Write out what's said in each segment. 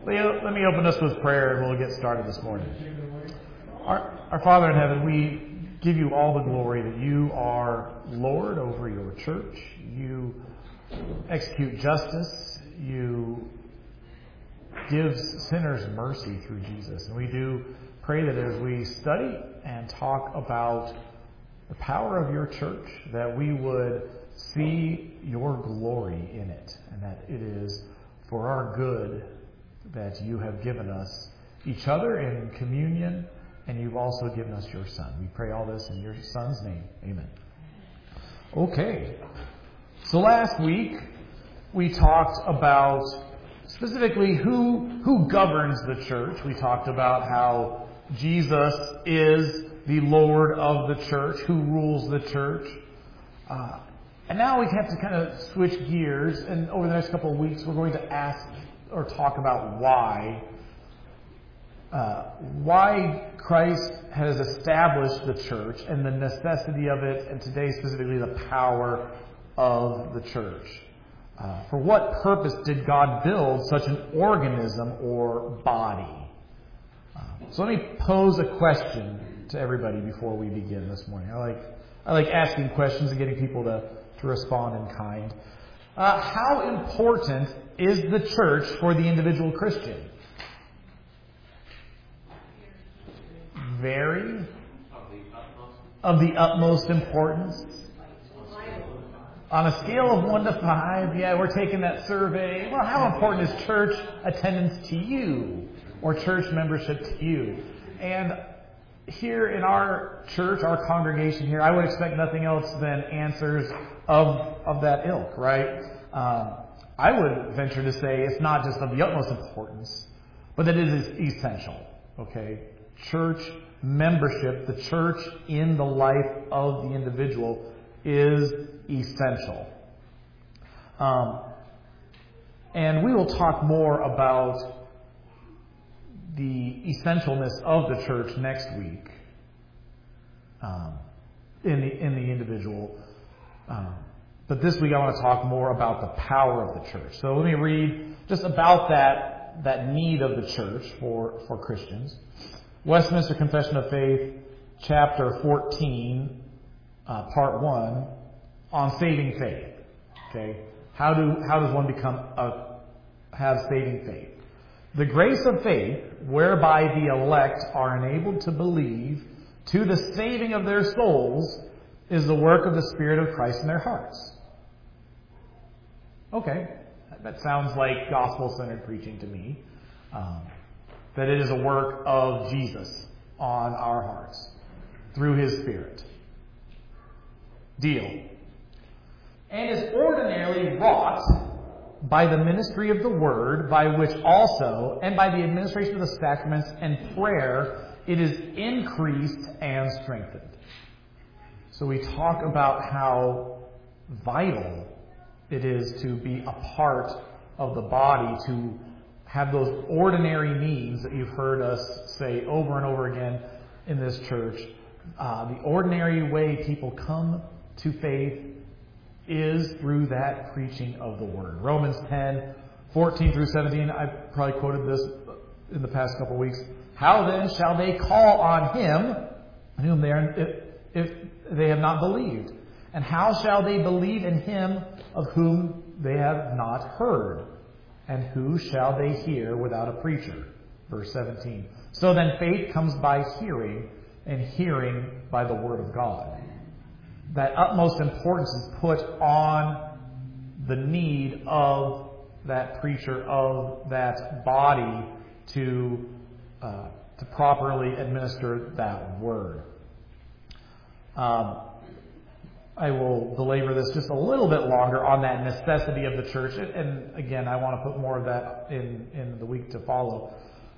Let me open us with prayer and we'll get started this morning. Our Father in heaven, we give you all the glory that you are Lord over your church. You execute justice. You give sinners mercy through Jesus. And we do pray that as we study and talk about the power of your church, that we would see your glory in it, and that it is for our good that you have given us each other in communion, and you've also given us your Son. We pray all this in your Son's name. Amen. Okay. So last week we talked about specifically who governs the church. We talked about how Jesus is the Lord of the church, who rules the church. And now we have to kind of switch gears, and over the next couple of weeks we're going to ask or talk about why Christ has established the church and the necessity of it, and today specifically the power of the church. For what purpose did God build such an organism or body? So let me pose a question to everybody before we begin this morning. I like asking questions and getting people to respond in kind. How important is the church for the individual Christian? Very. Of the utmost importance. On a scale of 1 to 5, yeah, we're taking that survey. Well, how important is church attendance to you? Or church membership to you? And here in our church, our congregation here, I would expect nothing else than answers of that ilk, right? I would venture to say it's not just of the utmost importance, but that it is essential, okay? Church membership, the church in the life of the individual is essential. And we will talk more about the essentialness of the church next week in the individual. But this week I want to talk more about the power of the church. So let me read just about that need of the church for Christians. Westminster Confession of Faith, chapter 14, part 1, on saving faith. Okay, how does one have saving faith? The grace of faith, whereby the elect are enabled to believe to the saving of their souls, is the work of the Spirit of Christ in their hearts. Okay, that sounds like gospel-centered preaching to me. That it is a work of Jesus on our hearts through His Spirit. Deal. And is ordinarily wrought by the ministry of the Word, by which also, and by the administration of the sacraments and prayer, it is increased and strengthened. So we talk about how vital it is to be a part of the body, to have those ordinary needs that you've heard us say over and over again in this church. The ordinary way people come to faith is through that preaching of the Word. Romans 10, 14 through 17, I probably quoted this in the past couple of weeks. How then shall they call on Him whom if they have not believed? And how shall they believe in Him of whom they have not heard? And who shall they hear without a preacher? Verse 17. So then faith comes by hearing, and hearing by the Word of God. That utmost importance is put on the need of that preacher, of that body to properly administer that Word. I will belabor this just a little bit longer on that necessity of the church. And again, I want to put more of that in the week to follow.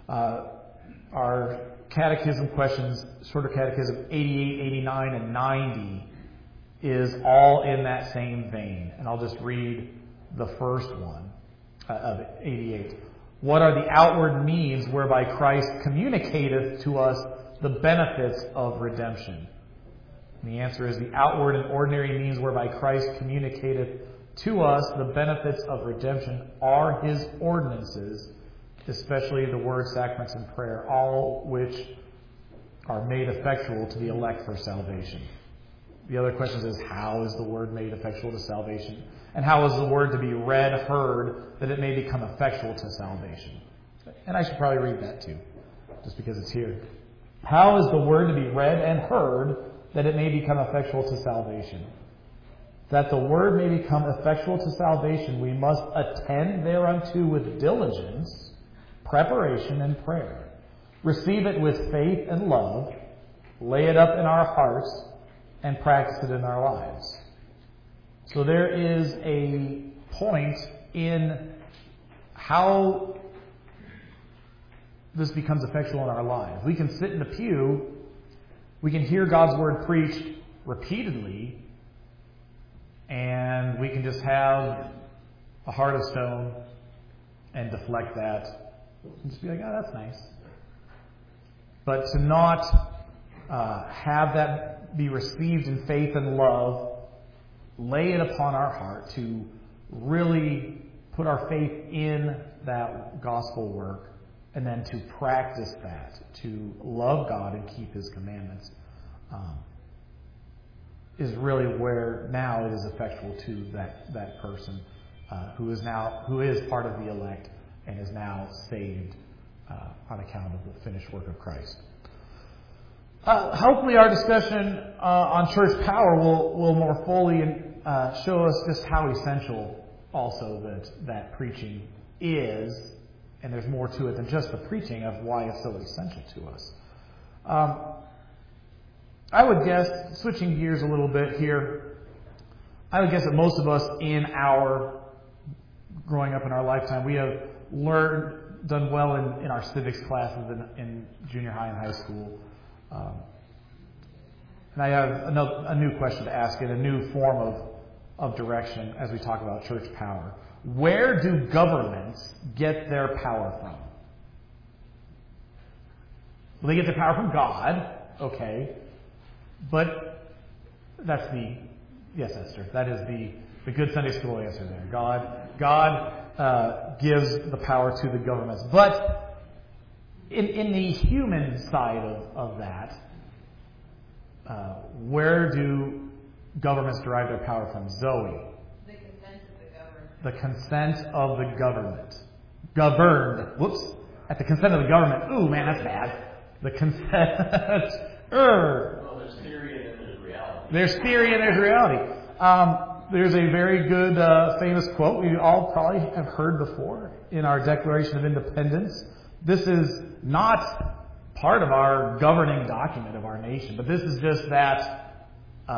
Our catechism questions, Shorter Catechism 88, 89, and 90 is all in that same vein. And I'll just read the first one of 88. What are the outward means whereby Christ communicateth to us the benefits of redemption? And the answer is the outward and ordinary means whereby Christ communicateth to us the benefits of redemption are His ordinances especially the word, sacraments, and prayer, all which are made effectual to the elect for salvation. The other question is, how is the word made effectual to salvation? And how is the word to be read, heard, that it may become effectual to salvation? And I should probably read that too, just because it's here. How is the word to be read and heard that it may become effectual to salvation? That the word may become effectual to salvation, we must attend thereunto with diligence, preparation, and prayer. Receive it with faith and love, lay it up in our hearts, and practice it in our lives. So there is a point in how this becomes effectual in our lives. We can sit in the pew, we can hear God's word preached repeatedly, and we can just have a heart of stone and deflect that and just be like, oh, that's nice. But to not have that be received in faith and love, lay it upon our heart, to really put our faith in that gospel work, and then to practice that, to love God and keep His commandments, is really where now it is effectual to that person who is part of the elect and is now saved on account of the finished work of Christ. Hopefully our discussion on church power will more fully show us just how essential also that preaching is, and there's more to it than just the preaching of why it's so essential to us. I would guess, switching gears a little bit here, I would guess that most of us growing up in our lifetime, we have done well in our civics classes in junior high and high school. And I have a new question to ask in a new form of direction as we talk about church power. Where do governments get their power from? Well, they get their power from God, okay. But that's yes, Esther, that is the good Sunday school answer there. God gives the power to the governments. But in the human side of that, where do governments derive their power from? Zoe? The consent of the government. The consent of the government. Governed. Whoops. At the consent of the government. Ooh, man, that's bad. The consent. Well, there's theory and then there's reality. There's theory and there's reality. There's a very good famous quote we all probably have heard before in our Declaration of Independence. This is not part of our governing document of our nation, but this is just that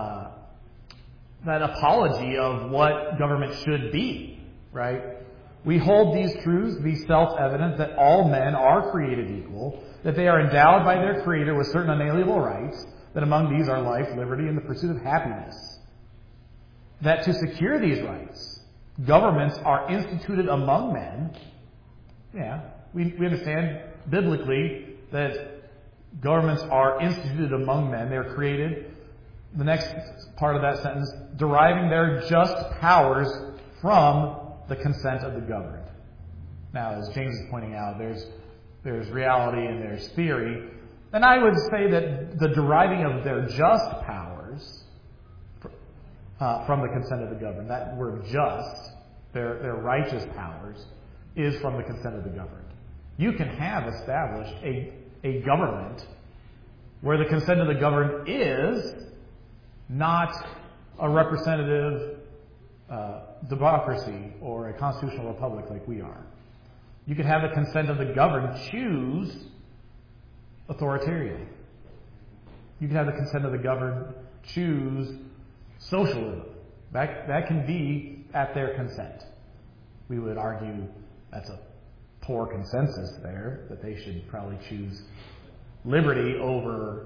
apology of what government should be, right? We hold these truths to be self-evident, that all men are created equal, that they are endowed by their Creator with certain unalienable rights, that among these are life, liberty, and the pursuit of happiness. That to secure these rights, governments are instituted among men. Yeah, we understand biblically that governments are instituted among men. They're created. The next part of that sentence, deriving their just powers from the consent of the governed. Now, as James is pointing out, there's reality and there's theory. And I would say that the deriving of their just powers from the consent of the governed, that word just, their righteous powers, is from the consent of the governed. You can have established a government where the consent of the governed is not a representative democracy or a constitutional republic like we are. You could have the consent of the governed choose authoritarian. You can have the consent of the governed choose socialism. That can be at their consent. We would argue that's a poor consensus there, that they should probably choose liberty over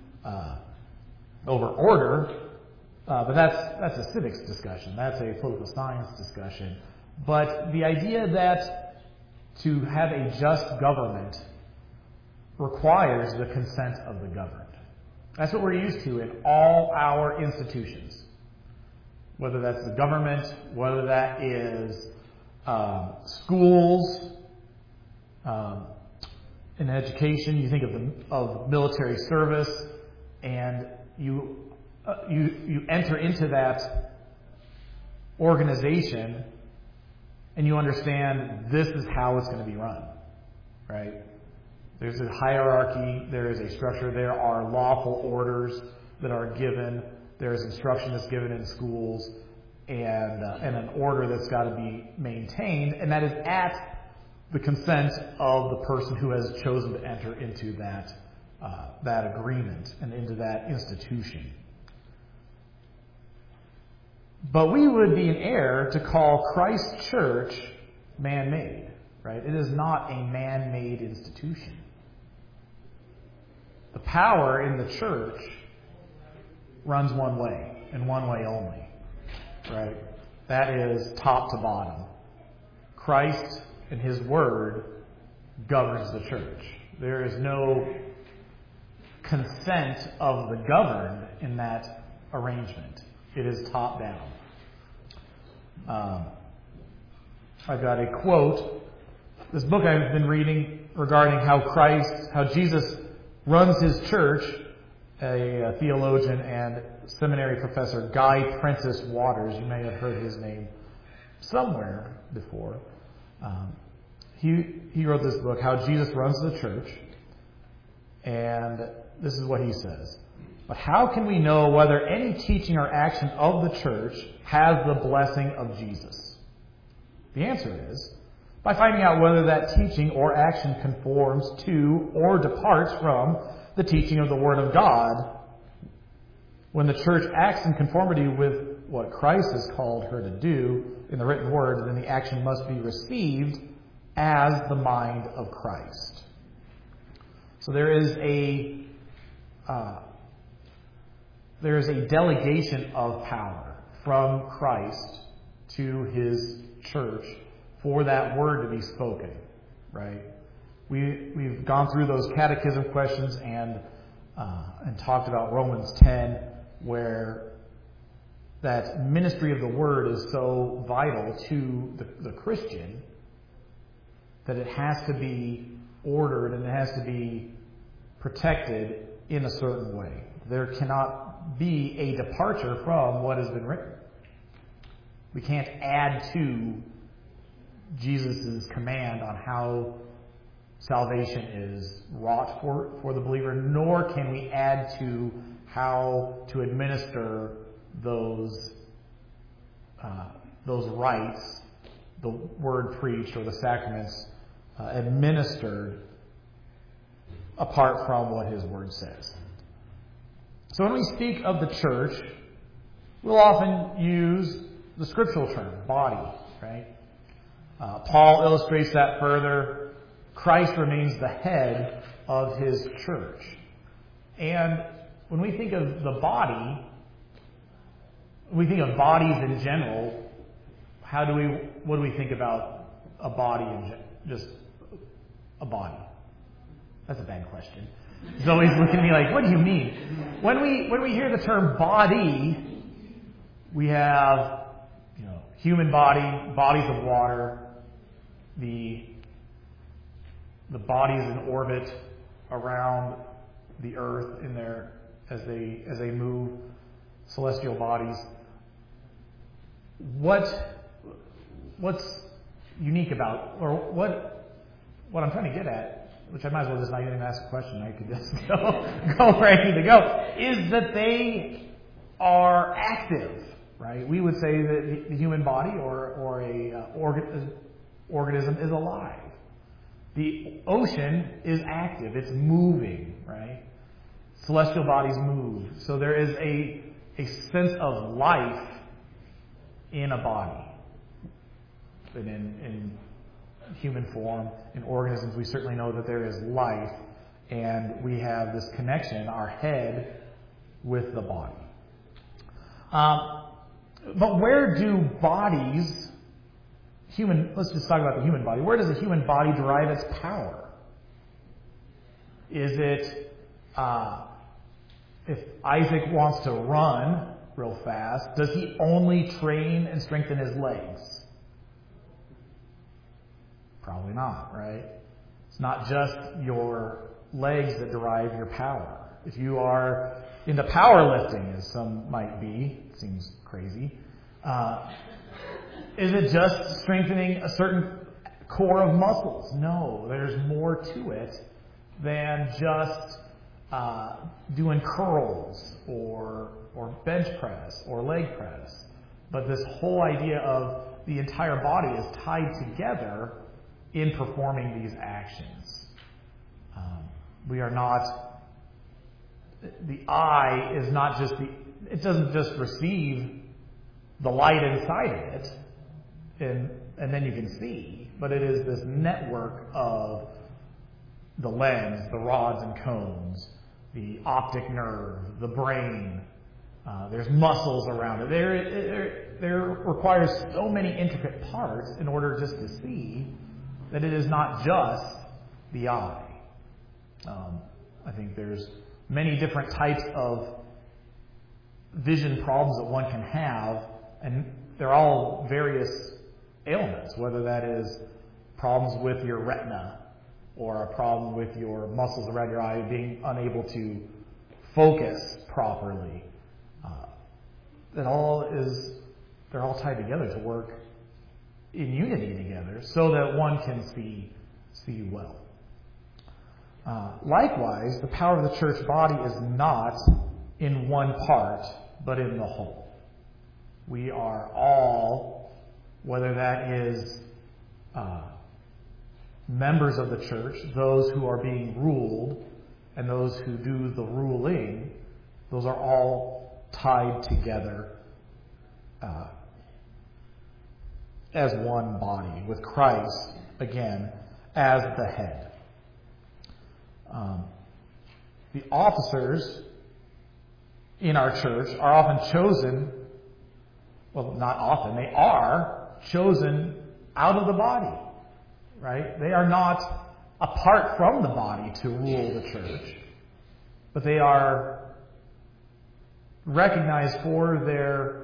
order. But that's a civics discussion. That's a political science discussion. But the idea that to have a just government requires the consent of the governed. That's what we're used to in all our institutions. Whether that's the government, whether that is schools, in education, you think of military service, and you enter into that organization, and you understand this is how it's going to be run, right? There's a hierarchy, there is a structure, there are lawful orders that are given, there is instruction that's given in schools, and an order that's got to be maintained, and that is at the consent of the person who has chosen to enter into that agreement and into that institution. But we would be in error to call Christ Church man-made, right? It is not a man-made institution. The power in the church runs one way, and one way only, right? That is top to bottom. Christ and His Word governs the church. There is no consent of the governed in that arrangement. It is top down. I've got a quote. This book I've been reading regarding how Jesus runs His church, a theologian and seminary professor, Guy Prentice Waters. You may have heard his name somewhere before. He wrote this book, How Jesus Runs the Church, and this is what he says. But how can we know whether any teaching or action of the church has the blessing of Jesus? The answer is by finding out whether that teaching or action conforms to or departs from the teaching of the Word of God. When the church acts in conformity with what Christ has called her to do in the written Word, then the action must be received as the mind of Christ. So there is a delegation of power from Christ to His church for that word to be spoken, right? We've gone through those catechism questions and talked about Romans 10, where that ministry of the word is so vital to the Christian that it has to be ordered and it has to be protected in a certain way. There cannot be a departure from what has been written. We can't add to Jesus' command on how salvation is wrought for the believer, nor can we add to how to administer those rites, the word preached or the sacraments administered, apart from what His Word says. So when we speak of the church, we'll often use the scriptural term, body, right? Paul illustrates that further. Christ remains the head of His church. And when we think of the body, we think of bodies in general. What do we think about a body in general? Just a body. That's a bad question. He's always looking at me like, what do you mean? When we hear the term body, we have, human body, bodies of water, the bodies in orbit around the earth in there as they move, celestial bodies. What's unique about, or what I'm trying to get at, which I might as well just not even ask a question, I could just go where I need to go, is that they are active, right? We would say that the human body or a organism is alive. The ocean is active. It's moving, right? Celestial bodies move. So there is a sense of life in a body. And in human form, in organisms, we certainly know that there is life, and we have this connection, our head, with the body. But where do bodies, let's just talk about the human body. Where does the human body derive its power? Is it, if Isaac wants to run real fast, does he only train and strengthen his legs? Probably not, right? It's not just your legs that derive your power. If you are into powerlifting, as some might be, seems crazy, is it just strengthening a certain core of muscles? No, there's more to it than just doing curls or bench press or leg press. But this whole idea of the entire body is tied together in performing these actions. We are not, the eye is not just it doesn't just receive the light inside of it and then you can see, but it is this network of the lens, the rods and cones, the optic nerve, the brain. There's muscles around it. There requires so many intricate parts in order just to see that it is not just the eye. I think there's many different types of vision problems that one can have, and they're all various ailments, whether that is problems with your retina or a problem with your muscles around your eye being unable to focus properly. They're all tied together to work in unity together so that one can see well. Likewise, the power of the church body is not in one part, but in the whole. We are all, whether that is members of the church, those who are being ruled, and those who do the ruling, those are all tied together as one body, with Christ, again, as the head. The officers in our church are often chosen, well, not often, they are chosen out of the body, right? They are not apart from the body to rule the church, but they are recognized for their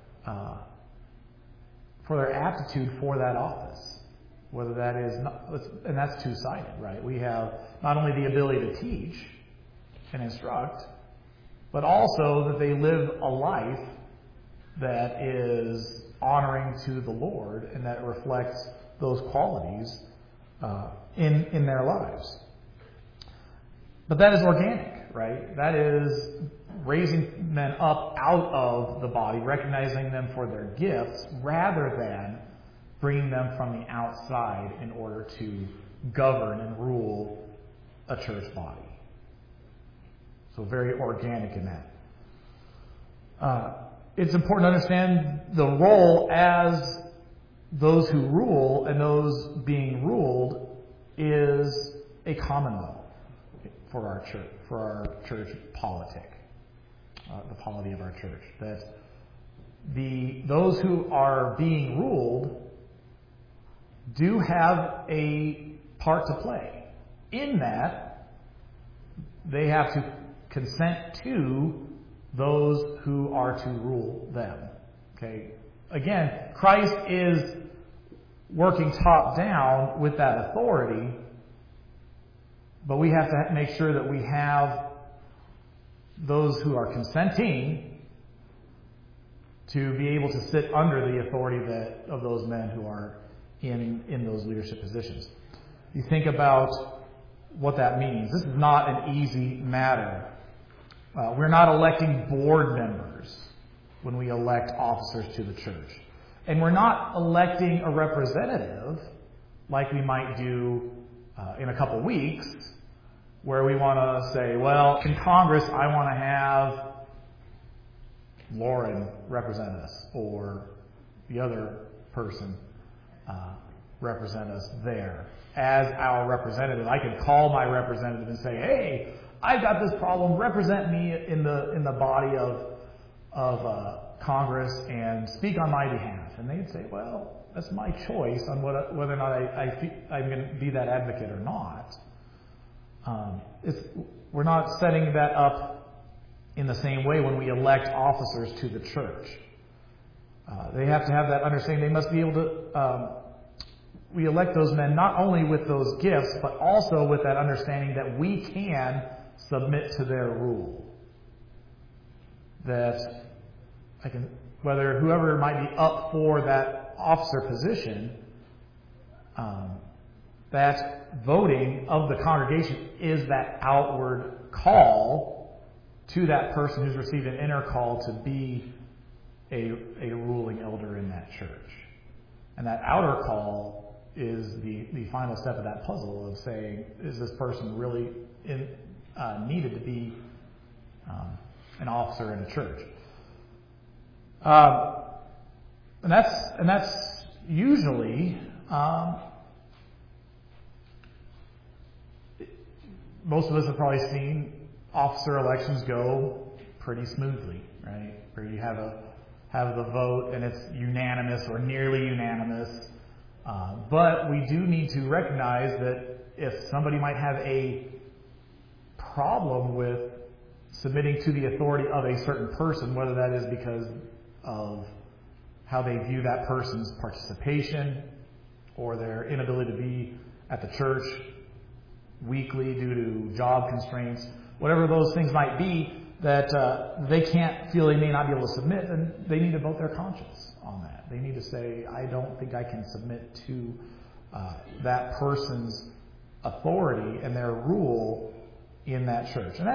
aptitude for that office. Whether that is, and that's two-sided, right? We have not only the ability to teach and instruct, but also that they live a life that is honoring to the Lord and that reflects those qualities in their lives. But that is organic, right? That is raising men up out of the body, recognizing them for their gifts, rather than bringing them from the outside in order to govern and rule a church body. So very organic in that. It's important to understand the role as those who rule and those being ruled is a commonwealth for our church politic, the polity of our church. That those who are being ruled do have a part to play in that they have to consent to those who are to rule them. Okay. Again, Christ is working top down with that authority, but we have to make sure that we have those who are consenting to be able to sit under the authority of those men who are in those leadership positions. You think about what that means. This is not an easy matter. We're not electing board members when we elect officers to the church. And we're not electing a representative like we might do in a couple weeks, where we want to say, well, in Congress, I want to have Lauren represent us, or the other person represent us there as our representative. I could call my representative and say, hey, I've got this problem, represent me in the body of Congress and speak on my behalf. And they'd say, well, that's my choice on whether or not I'm going to be that advocate or not. We're not setting that up in the same way when we elect officers to the church. They have to have that understanding. They must be able to we elect those men not only with those gifts, but also with that understanding that we can submit to their rule. That whether whoever might be up for that officer position, that voting of the congregation is that outward call to that person who's received an inner call to be a ruling elder in that church. And that outer call is the final step of that puzzle of saying, is this person really needed to be an officer in a church? And that's usually most of us have probably seen officer elections go pretty smoothly, right? Where you have the vote and it's unanimous or nearly unanimous. But we do need to recognize that if somebody might have a problem with submitting to the authority of a certain person, whether that is because of how they view that person's participation or their inability to be at the church weekly due to job constraints, whatever those things might be, that they feel they may not be able to submit, then they need to vote their conscience on that. They need to say, I don't think I can submit to that person's authority and their rule in that church. And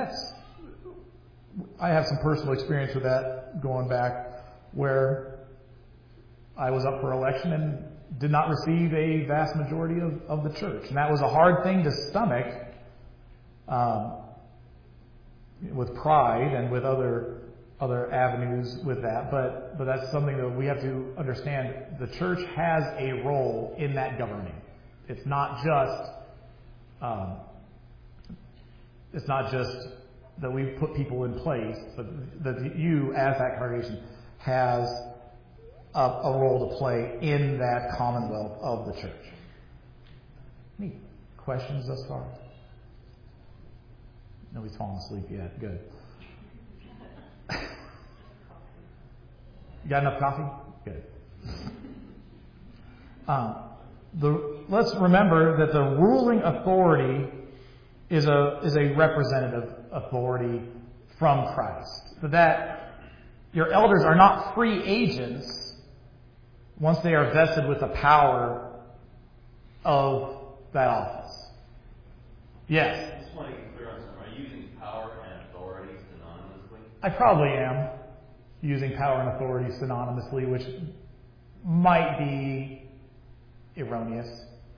I have some personal experience with that going back where I was up for election and did not receive a vast majority of the church. And that was a hard thing to stomach with pride and with other avenues with that. But that's something that we have to understand. The church has a role in that governing. It's not just that we put people in place, but that you, as that congregation, has a role to play in that commonwealth of the church. Any questions thus far? Nobody's fallen asleep yet. Good. You got enough coffee? Good. Let's remember that the ruling authority is a representative authority from Christ. That your elders are not free agents once they are vested with the power of that office. Yes? I just want to get clear on something. Are you using power and authority synonymously? I probably am using power and authority synonymously, which might be erroneous.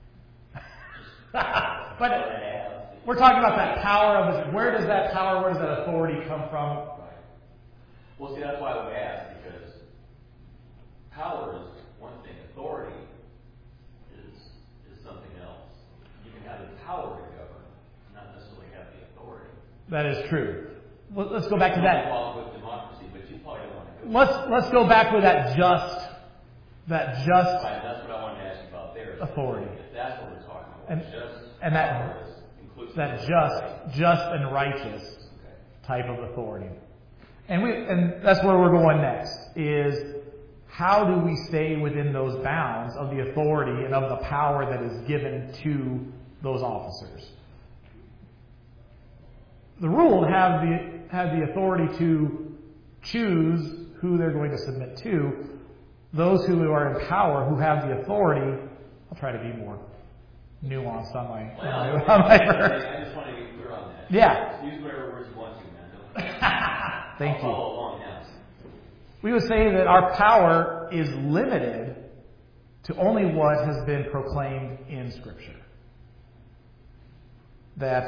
But we're talking about that power of where does that authority come from? Right. Well, see, that's why I would ask, because power is one thing, authority is something else. You can have the power to govern, not necessarily have the authority. That is true. Well, let's go back to that. With democracy, but you probably don't want to go. Let's go back with that just. Right, that's what I wanted to ask you about there. Authority. If that's what we're talking about. And that just and righteous type of authority. And that's where we're going next, is how do we stay within those bounds of the authority and of the power that is given to those officers? The rule have the authority to choose who they're going to submit to. Those who are in power, who have the authority, I'll try to be more nuanced on my verse. I just want to be clear on that. Yeah. Use whatever words you want to, man. Thank I'll you. follow along now. We would say that our power is limited to only what has been proclaimed in Scripture. That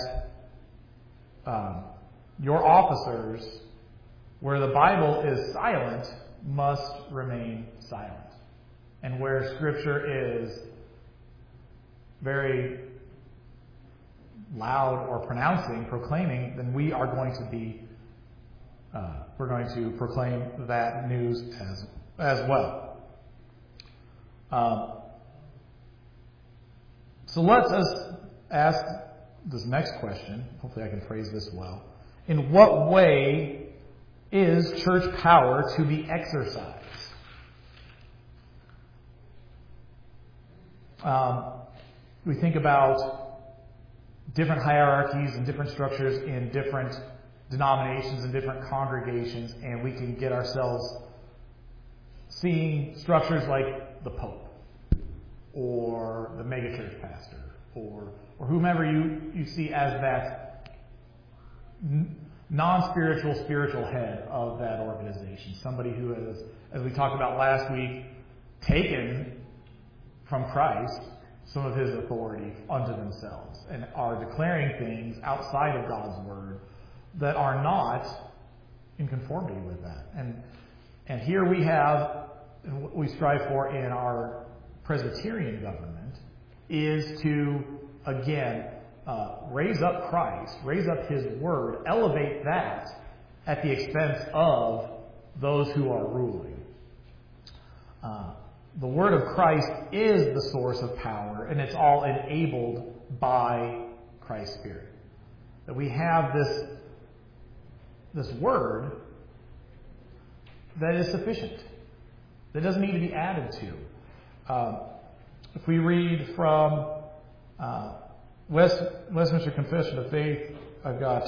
your officers, where the Bible is silent, must remain silent. And where Scripture is very loud or proclaiming, then we are going to be we're going to proclaim that news as well. So let's ask this next question. Hopefully I can phrase this well. In what way is church power to be exercised? We think about different hierarchies and different structures in different denominations and different congregations, and we can get ourselves seeing structures like the Pope or the megachurch pastor or whomever you see as that non-spiritual, spiritual head of that organization. Somebody who has, as we talked about last week, taken from Christ some of his authority unto themselves and are declaring things outside of God's word that are not in conformity with that. And here we have, and what we strive for in our Presbyterian government is to, again, raise up Christ, raise up his word, elevate that at the expense of those who are ruling. The word of Christ is the source of power, and it's all enabled by Christ's Spirit. That we have this word that is sufficient, that doesn't need to be added to. If we read from Westminster Confession of Faith, I've got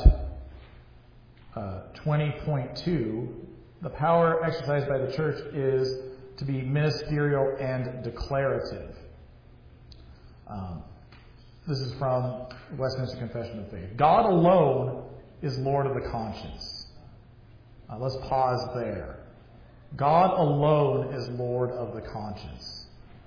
20.2. The power exercised by the church is to be ministerial and declarative. This is from Westminster Confession of Faith. God alone is Lord of the conscience. Let's pause there. God alone is Lord of the conscience.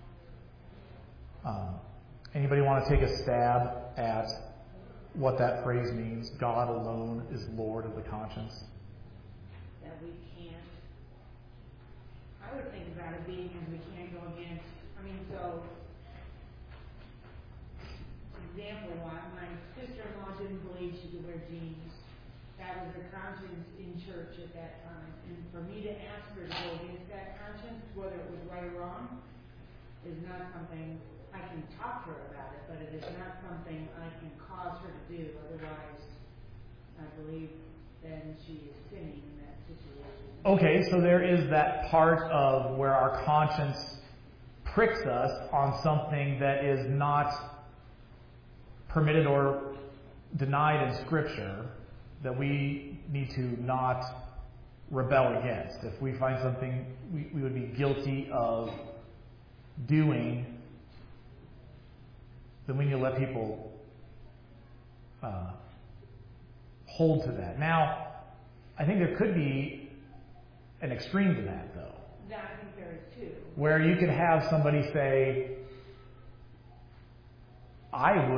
Anybody want to take a stab at what that phrase means? God alone is Lord of the conscience. That we can't, I would think about it being as we can't go against, so, example, my sister-in-law didn't believe she could wear jeans. That was her conscience in church at that time. And for me to ask her to go against that conscience, whether it was right or wrong, is not something, I can talk to her about it, but it is not something I can cause her to do. Otherwise, I believe then she is sinning in that situation. Okay, so there is that part of where our conscience pricks us on something that is not permitted or denied in Scripture that we need to not rebel against. If we find something we would be guilty of doing, then we need to let people hold to that. Now, I think there could be an extreme to that, though. Yeah, I think there is too. Where you could have somebody say, I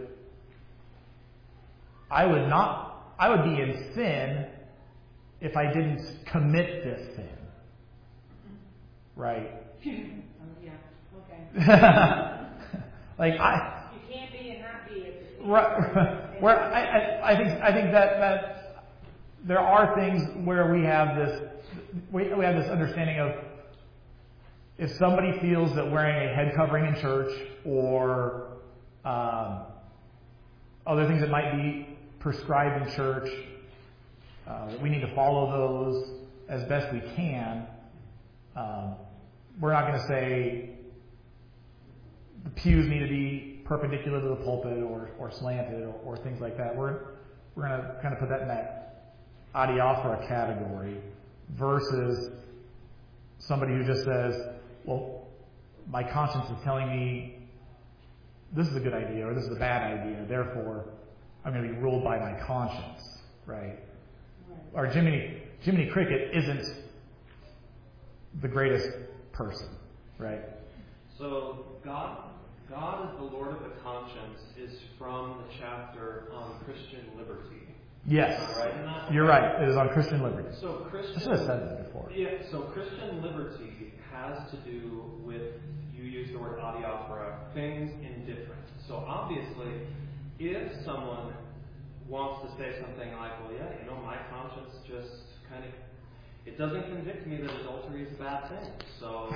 would be in sin if I didn't commit this sin. Right? Yeah, okay. Like you can't be and not be at the same right, where I think that there are things where we have this understanding of if somebody feels that wearing a head covering in church or other things that might be prescribed in church, that we need to follow those as best we can. We're not going to say the pews need to be perpendicular to the pulpit or slanted or things like that. We're going to kind of put that in that adiaphora category versus somebody who just says, well, my conscience is telling me this is a good idea or this is a bad idea, therefore I'm going to be ruled by my conscience, right? Or Jiminy Cricket isn't the greatest person, right? So God is the Lord of the conscience is from the chapter on Christian liberty. Yes. Right? You're right. It is on Christian liberty. So I should have said that before. Yeah, so Christian liberty has to do with, you use the word adiaphora, things indifferent. So obviously, if someone wants to say something like, well, yeah, my conscience just kind of, it doesn't convict me that adultery is a bad thing. So,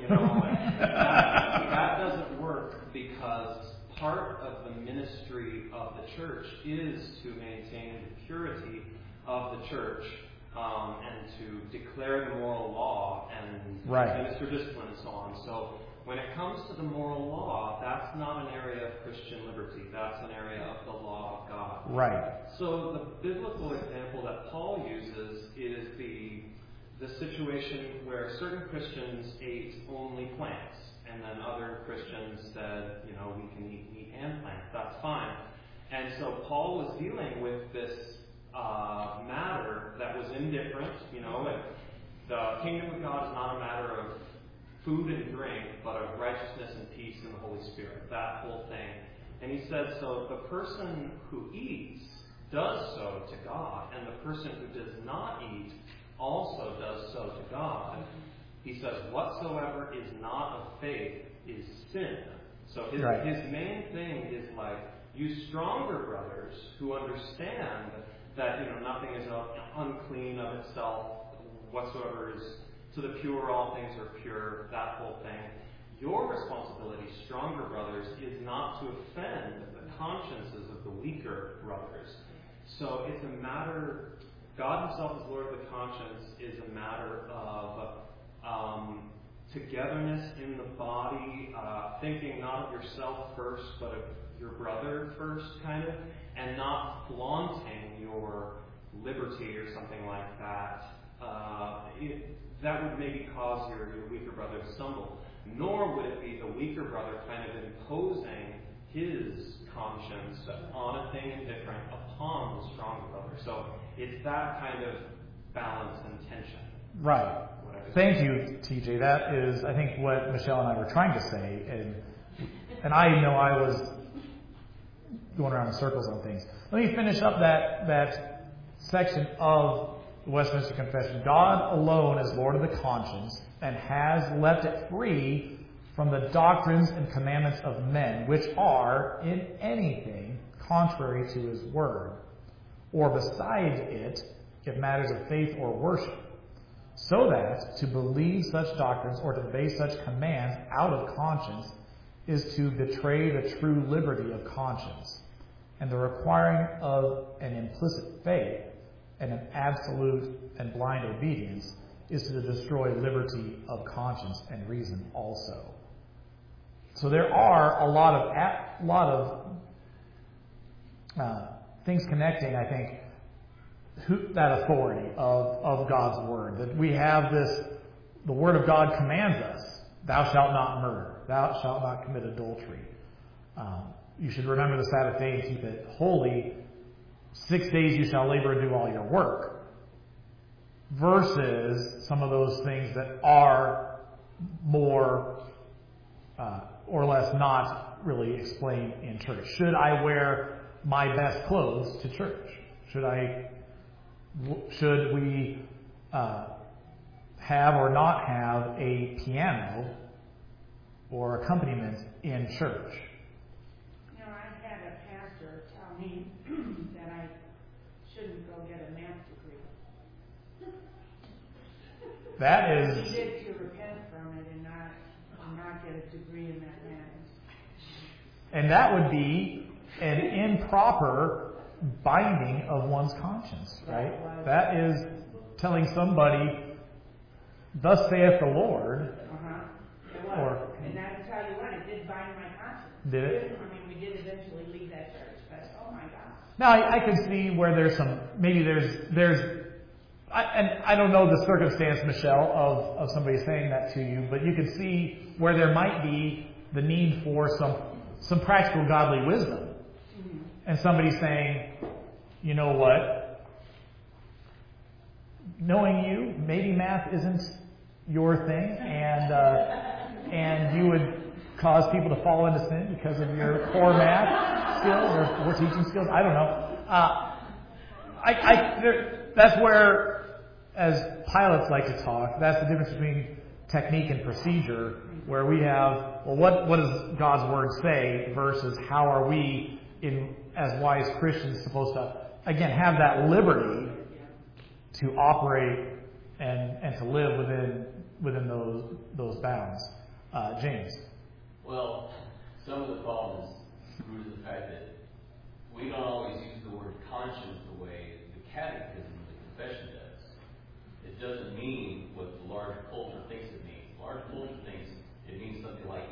that doesn't work because part of the ministry of the church is to maintain the purity of the church and to declare the moral law and right. minister discipline and so on. So When it comes to the moral law, that's not an area of Christian liberty. That's an area of the law of God. Right. So the biblical example that Paul uses is the situation where certain Christians ate only plants, and then other Christians said, we can eat meat and plants. That's fine. And so Paul was dealing with this matter that was indifferent. The kingdom of God is not a matter of food and drink, but of righteousness and peace in the Holy Spirit. That whole thing. And he said, so the person who eats does so to God, and the person who does not eat also does so to God. He says, whatsoever is not of faith is sin. So his main thing is like, you stronger brothers who understand that nothing is unclean of itself, whatsoever is to the pure, all things are pure, that whole thing. Your responsibility, stronger brothers, is not to offend the consciences of the weaker brothers. So it's a matter, God himself as Lord of the conscience is a matter of togetherness in the body, thinking not of yourself first, but of your brother first, kind of, and not flaunting your liberty or something like that. That would maybe cause your weaker brother to stumble. Nor would it be the weaker brother kind of imposing his conscience on a thing indifferent upon the stronger brother. So it's that kind of balance and tension. Right. Thank you, TJ. That is, I think, what Michelle and I were trying to say. And I know I was going around in circles on things. Let me finish up that section of the Westminster Confession. God alone is Lord of the conscience and has left it free from the doctrines and commandments of men, which are in anything contrary to his word, or besides it, if matters of faith or worship, so that to believe such doctrines or to obey such commands out of conscience is to betray the true liberty of conscience, and the requiring of an implicit faith and an absolute and blind obedience is to destroy liberty of conscience and reason also. So there are a lot of things connecting, I think, that authority of God's word. That we have the word of God commands us, thou shalt not murder, thou shalt not commit adultery. You should remember the Sabbath day and keep it holy. 6 days you shall labor and do all your work. Versus some of those things that are more or less not really explained in church. Should I wear my best clothes to church? Should we have or not have a piano or accompaniment in church? I had a pastor tell me that I shouldn't go get a math degree. That is... He did to repent from it and not get a degree in that matter. And that would be an improper binding of one's conscience, right? That is telling somebody, thus saith the Lord. Or, and I can tell you what, it did bind my conscience. Did it? I mean, we did eventually leave that church, but oh my gosh. Now, I can see where there's some, maybe and I don't know the circumstance, Michelle, of somebody saying that to you, but you can see where there might be the need for some practical godly wisdom. Mm-hmm. And somebody saying, you know what? Knowing you, maybe math isn't your thing, and you would cause people to fall into sin because of your poor math skills or teaching skills. I don't know. That's where, as pilots like to talk, that's the difference between technique and procedure, where we have, well, what does God's Word say versus how are we, as wise Christians, supposed to, again, have that liberty to operate and to live within those bounds. James. Well, some of the problem is rooted in the fact that we don't always use the word conscience the way the Catechism of the Confession does. It doesn't mean what the large culture thinks it means. The large culture thinks it means something like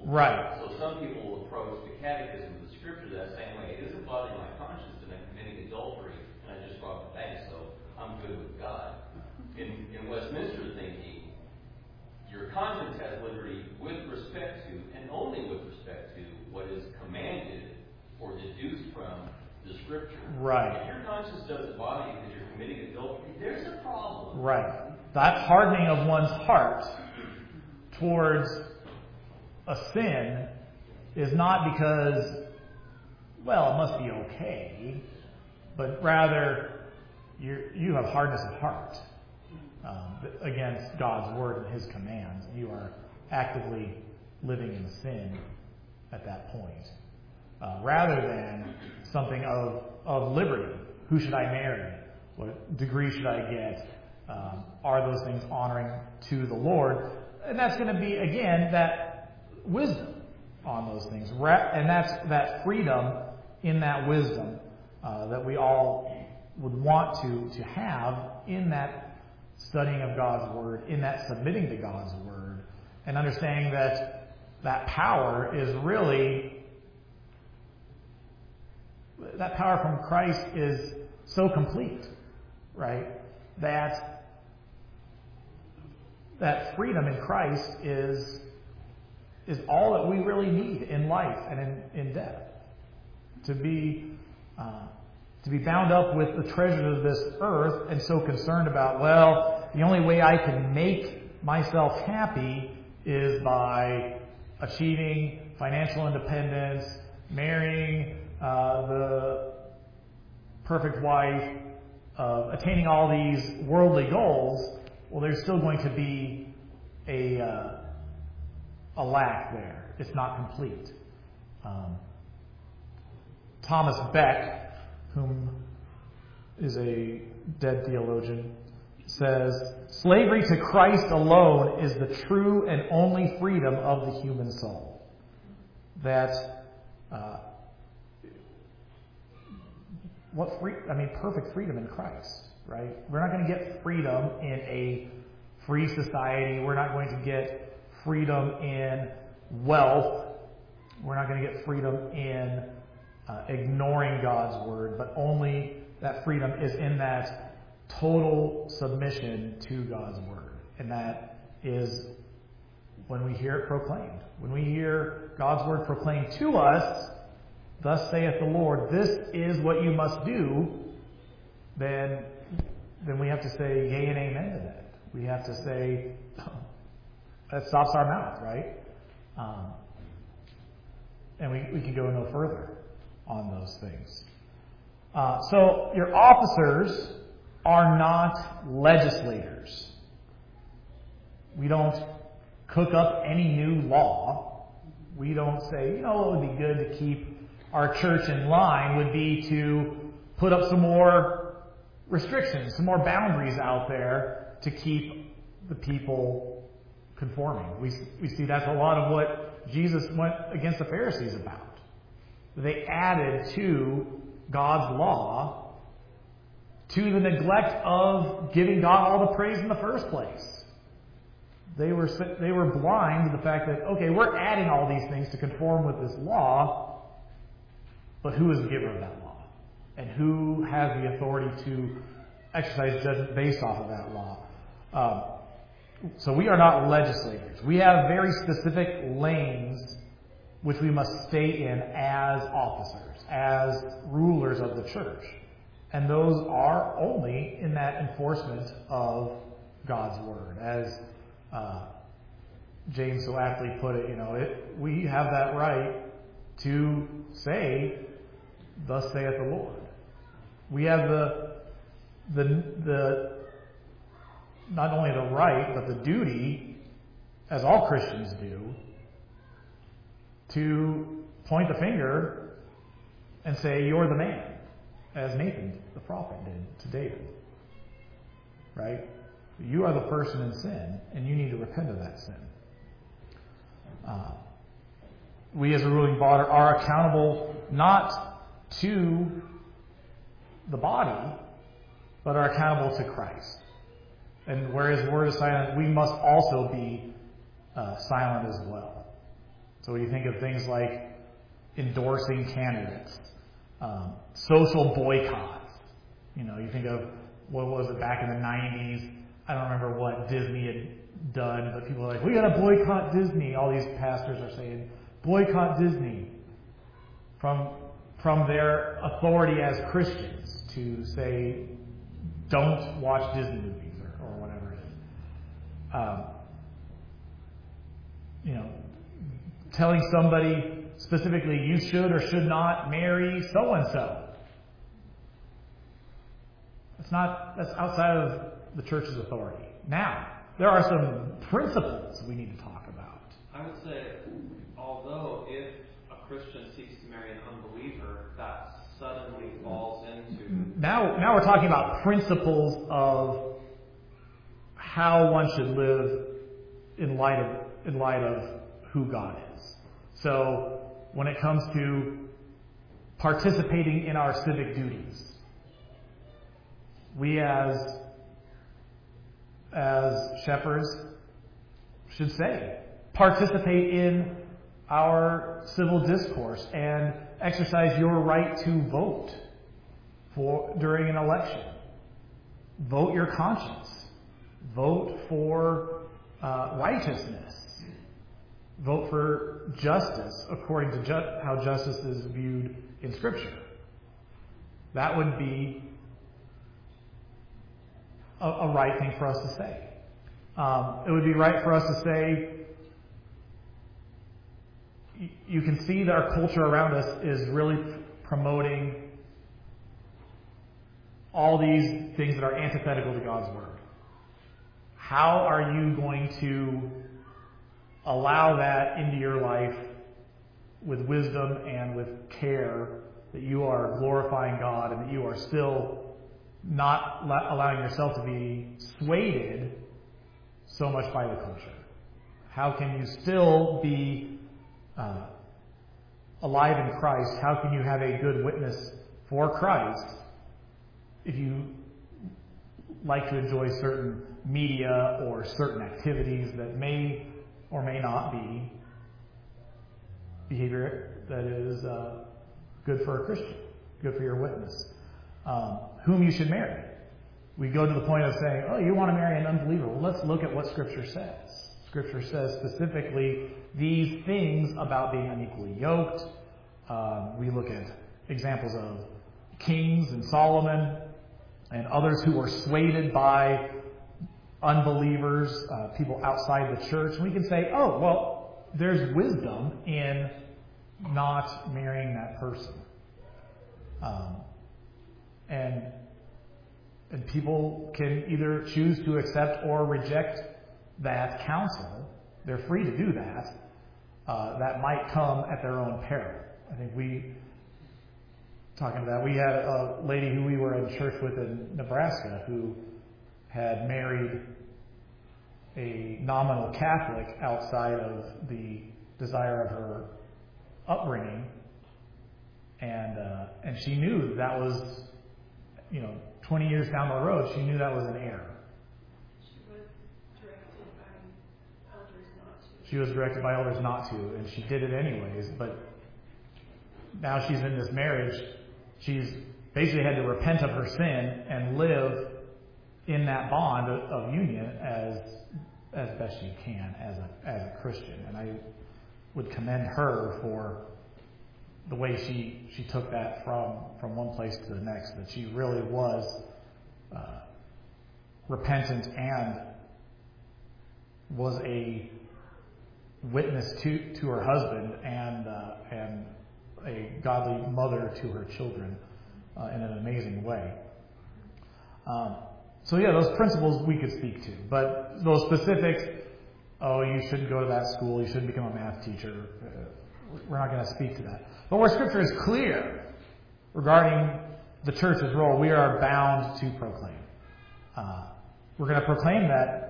Right. So some people will approach the catechism of the scripture that same way. It isn't bothering my conscience that I'm committing adultery and I just robbed the bank, so I'm good with God. In Westminster thinking, your conscience has liberty with respect to, and only with respect to, what is commanded or deduced from the scripture. Right. If your conscience doesn't bother you because you're committing adultery, there's a problem. Right. That hardening of one's heart towards a sin is not because, well, it must be okay, but rather you have hardness of heart against God's word and His commands. You are actively living in sin at that point, rather than something of liberty. Who should I marry? What degree should I get? Are those things honoring to the Lord? And that's going to be, again, that wisdom on those things. And that's that freedom in that wisdom that we all would want to have in that studying of God's Word, in that submitting to God's Word, and understanding that that power is really, that power from Christ is so complete, right? That freedom in Christ is all that we really need in life and in death. To be bound up with the treasures of this earth and so concerned about, well, the only way I can make myself happy is by achieving financial independence, marrying the perfect wife, attaining all these worldly goals. Well, there's still going to be a lack there. It's not complete. Thomas Beck, whom is a dead theologian, says, slavery to Christ alone is the true and only freedom of the human soul. That, perfect freedom in Christ, right? We're not going to get freedom in a free society. We're not going to get freedom in wealth. We're not going to get freedom in ignoring God's word, but only that freedom is in that total submission to God's word. And that is when we hear it proclaimed. When we hear God's word proclaimed to us, thus saith the Lord, this is what you must do, then we have to say yea and amen to that. We have to say, that stops our mouth, right? And we can go no further on those things. So your officers are not legislators. We don't cook up any new law. We don't say, what would be good to keep our church in line would be to put up some more restrictions, some more boundaries out there to keep the people conforming. We see that's a lot of what Jesus went against the Pharisees about. They added to God's law to the neglect of giving God all the praise in the first place. They were blind to the fact that, okay, we're adding all these things to conform with this law, but who is the giver of that law? And who has the authority to exercise judgment based off of that law? So we are not legislators. We have very specific lanes which we must stay in as officers, as rulers of the church. And those are only in that enforcement of God's word. As James so aptly put it, we have that right to say, thus saith the Lord. We have the not only the right, but the duty, as all Christians do, to point the finger and say, you're the man, as Nathan, the prophet, did to David. Right? You are the person in sin, and you need to repent of that sin. We as a ruling body are accountable not to the body, but are accountable to Christ. And whereas the word is silent, we must also be silent as well. So you think of things like endorsing candidates, social boycotts. You think of, what was it back in the 90s? I don't remember what Disney had done, but people are like, we got to boycott Disney. All these pastors are saying, boycott Disney from their authority as Christians to say, don't watch Disney movies or whatever it is. Telling somebody specifically, you should or should not marry so-and-so. That's outside of the church's authority. Now, there are some principles we need to talk about. I would say, although if a Christian seeks to marry an unbeliever, that suddenly falls into... Now we're talking about principles of how one should live in light of who God is. So, when it comes to participating in our civic duties, we as shepherds should say, participate in our civil discourse and exercise your right to vote during an election. Vote your conscience. Vote for righteousness. Vote for justice according to how justice is viewed in Scripture. That would be a right thing for us to say. It would be right for us to say, you can see that our culture around us is really promoting all these things that are antithetical to God's Word. How are you going to allow that into your life with wisdom and with care, that you are glorifying God and that you are still not allowing yourself to be swayed so much by the culture? How can you still be alive in Christ? How can you have a good witness for Christ if you like to enjoy certain media or certain activities that may or may not be behavior that is good for a Christian, good for your witness? Whom you should marry. We go to the point of saying, oh, you want to marry an unbeliever. Well, let's look at what Scripture says. Scripture says specifically these things about being unequally yoked. We look at examples of kings and Solomon and others who were swayed by unbelievers, people outside the church. And we can say, oh, well, there's wisdom in not marrying that person. And people can either choose to accept or reject that counsel. They're free to do that. That might come at their own peril. I think we had a lady who we were in church with in Nebraska who had married a nominal Catholic outside of the desire of her upbringing, and she knew that was, 20 years down the road, she knew that was an error. She was directed by elders not to, and she did it anyways. But now she's in this marriage. She's basically had to repent of her sin and live in that bond of union as best she can as a Christian. And I would commend her for the way she took that from one place to the next, that she really was repentant and was a witness to her husband and a godly mother to her children in an amazing way. So those principles we could speak to, but those specifics, you shouldn't go to that school, you shouldn't become a math teacher, we're not going to speak to that. But where Scripture is clear regarding the church's role, we are bound to proclaim. We're going to proclaim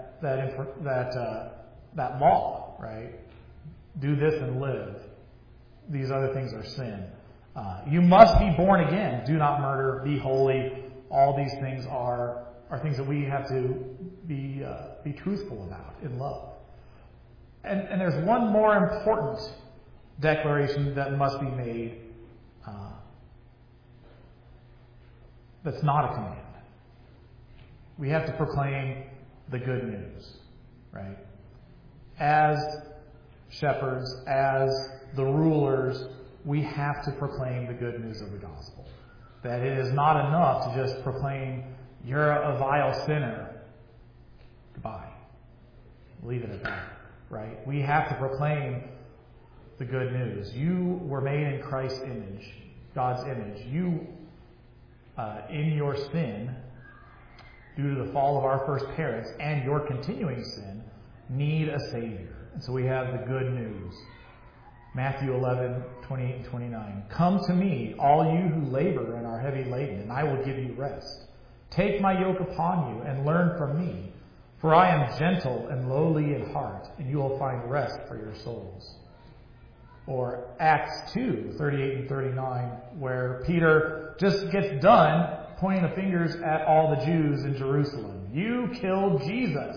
that law, right? Do this and live. These other things are sin. You must be born again. Do not murder. Be holy. All these things are things that we have to be truthful about in love. And there's one more important declaration that must be made that's not a command. We have to proclaim the good news, right? As shepherds, as the rulers, we have to proclaim the good news of the gospel. That it is not enough to just proclaim, you're a vile sinner. Goodbye. Leave it at that, right? We have to proclaim the good news. You were made in Christ's image, God's image. You, in your sin, due to the fall of our first parents and your continuing sin, need a Savior. And so we have the good news. Matthew 11:28 and 29. Come to me, all you who labor and are heavy laden, and I will give you rest. Take my yoke upon you and learn from me, for I am gentle and lowly in heart, and you will find rest for your souls. Or Acts 2:38 and 39, where Peter just gets done pointing the fingers at all the Jews in Jerusalem. You killed Jesus.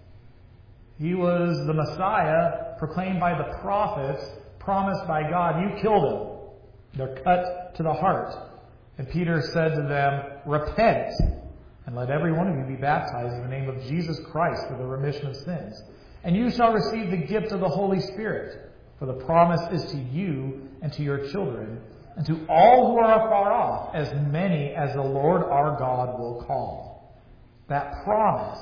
He was the Messiah proclaimed by the prophets, promised by God. You killed him. They're cut to the heart. And Peter said to them, repent, and let every one of you be baptized in the name of Jesus Christ for the remission of sins. And you shall receive the gift of the Holy Spirit, for the promise is to you and to your children, and to all who are afar off, as many as the Lord our God will call. That promise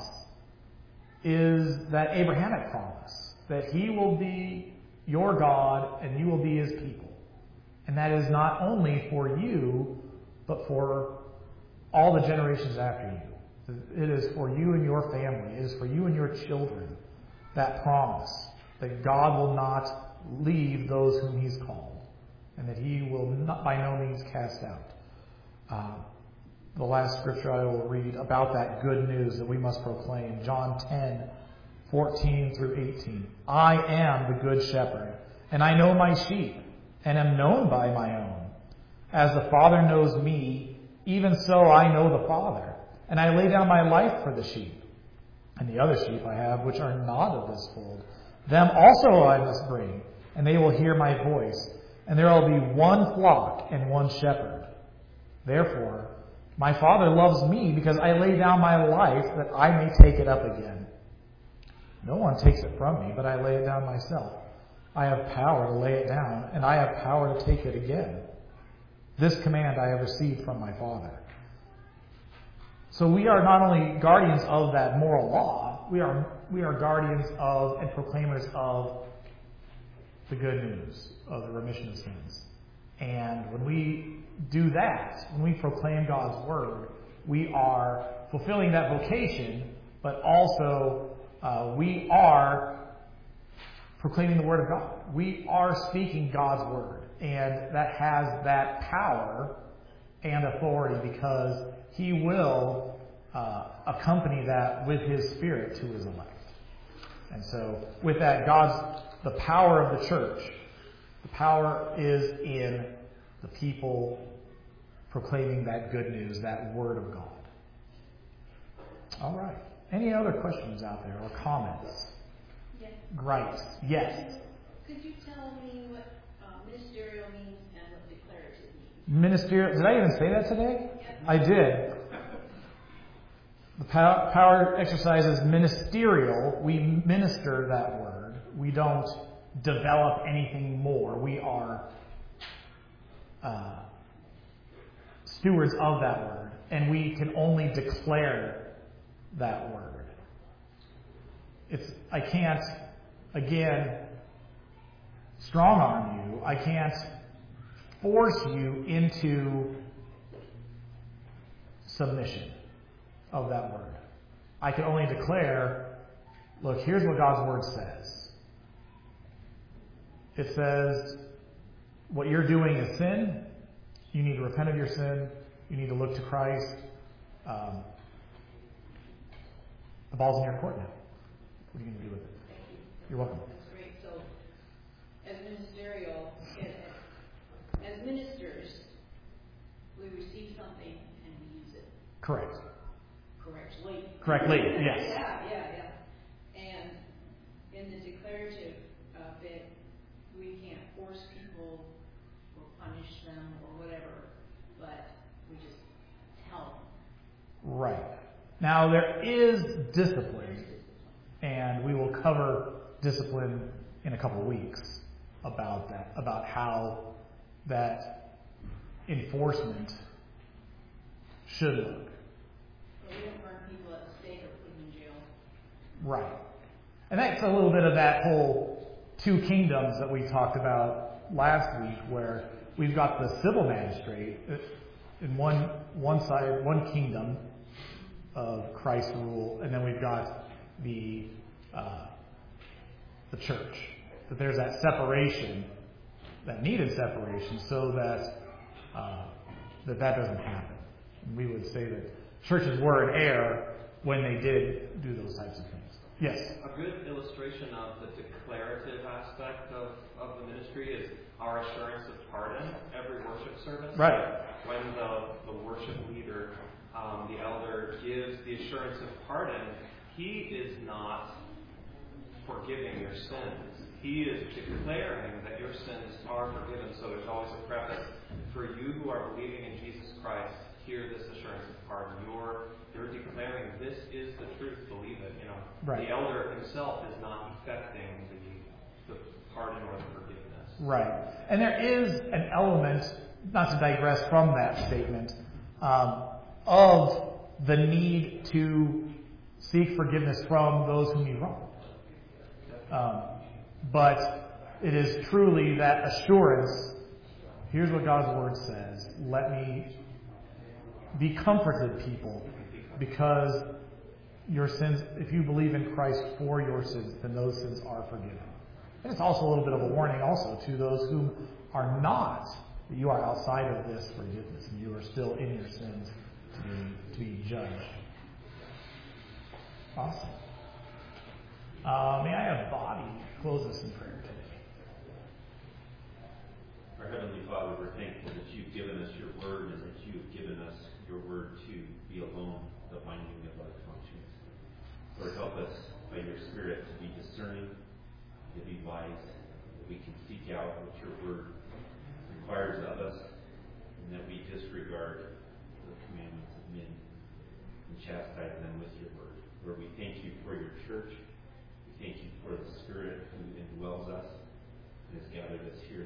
is that Abrahamic promise, that he will be your God and you will be his people. And that is not only for you, but for all the generations after you. It is for you and your family. It is for you and your children. That promise that God will not leave those whom he's called, and that he will not, by no means cast out. The last scripture I will read about that good news that we must proclaim, John 10:14 through 18. I am the good shepherd, and I know my sheep, and am known by my own. As the Father knows me, even so I know the Father, and I lay down my life for the sheep. And the other sheep I have, which are not of this fold, them also I must bring, and they will hear my voice, and there will be one flock and one shepherd. Therefore, my Father loves me, because I lay down my life that I may take it up again. No one takes it from me, but I lay it down myself. I have power to lay it down, and I have power to take it again. This command I have received from my Father. So we are not only guardians of that moral law, we are guardians of and proclaimers of the good news of the remission of sins. And when we do that, when we proclaim God's word, we are fulfilling that vocation, but also we are proclaiming the word of God. We are speaking God's word. And that has that power and authority, because he will accompany that with his Spirit to his elect. And so with that, the power of the church, the power is in the people proclaiming that good news, that word of God. All right. Any other questions out there or comments? Yes. Great. Yes. Could you tell me what ministerial means and what declarative means? Ministerial. Did I even say that today? Yes. I did. The power exercise is ministerial. We minister that word. We don't develop anything more. We are stewards of that word. And we can only declare that word. I can't, again, strong arm you. I can't force you into submission of that word. I can only declare, look, here's what God's word says. It says, what you're doing is sin. You need to repent of your sin. You need to look to Christ. The ball's in your court now. What are you going to do with it? Thank you. You're welcome. That's great. So, as ministerial, as ministers, we receive something and we use it. Correct. Correctly. Correctly, yes. Yeah. And in the declarative bit, we can't force people Now, there is discipline, and we will cover discipline in a couple of weeks about that, about how that enforcement should look. So we don't burn people at the stake or put them in jail. Right. And that's a little bit of that whole two kingdoms that we talked about last week, where we've got the civil magistrate in one side, one kingdom of Christ's rule, and then we've got the church. That there's that separation, that needed separation, so that that doesn't happen. And we would say that churches were in error when they did do those types of things. Yes? A good illustration of the declarative aspect of the ministry is our assurance of pardon every worship service. Right. When the worship leader, the elder, gives the assurance of pardon, he is not forgiving your sins. He is declaring that your sins are forgiven. So there's always a preface for you who are believing in Jesus Christ. Hear this assurance of pardon. You're declaring this is the truth. Believe it. Right. The elder himself is not effecting the pardon or the forgiveness. Right. And there is an element, not to digress from that statement, of the need to seek forgiveness from those whom you wrong. But it is truly that assurance. Here's what God's Word says. Let me be comforted, people, because your sins, if you believe in Christ for your sins, then those sins are forgiven. And it's also a little bit of a warning also to those who are not, that you are outside of this forgiveness and you are still in your sins to be judged. Awesome. May I have Bobby close us in prayer today? Our Heavenly Father, we're thankful that you've given us your word and that you've given us your word to be alone the binding of our conscience. Lord, help us by your Spirit to be discerning, to be wise, that we can seek out what your word requires of us, and that we disregard the commandments of men and chastise them with your word. Lord, we thank you for your church. We thank you for the Spirit who indwells us and has gathered us here